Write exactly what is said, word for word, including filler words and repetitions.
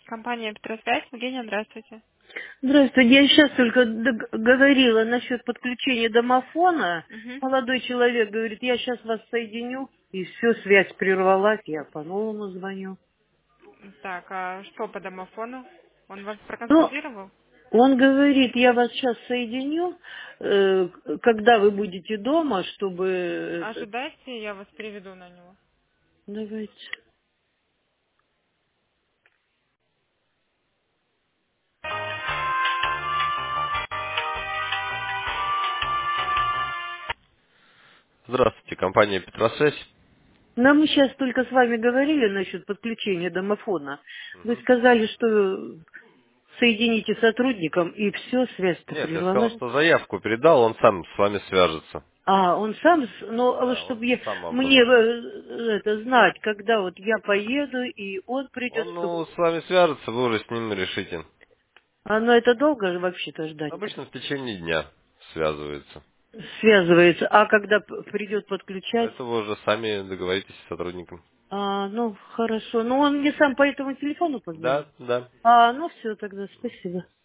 Компания Петросвязь. Евгения, здравствуйте. Здравствуйте, я сейчас только дог- говорила насчет подключения домофона. Мгм. Молодой человек говорит, я сейчас вас соединю, и все, связь прервалась, я по новому звоню. Так, а что по домофону? Он вас Ну, проконсультировал? он говорит, я вас сейчас соединю, э, когда вы будете дома, чтобы... этот- Ожидайте, я вас приведу на него. Давайте. Здравствуйте, компания Петросвязь. Но мы сейчас только с вами говорили насчет подключения домофона. Вы Мгм. сказали, что соедините сотрудникам, и все, связь-то Нет, я сказал, прервалась. что заявку передал, он сам с вами свяжется. А, он сам, с- ну, Да, он чтобы я, сам вам мне позвонит. э, это знать, когда вот я поеду, и он придет, Он, чтобы... ну, с вами свяжется, вы уже с ним решите. А, ну, это долго же вообще-то ждать-то? Обычно в течение дня связывается. Связывается. А когда п- придет А подключать? это вы уже сами договоритесь с сотрудником. А, ну, хорошо. Ну, он мне сам по этому телефону позвонит. Да, да. А, ну, все тогда, спасибо.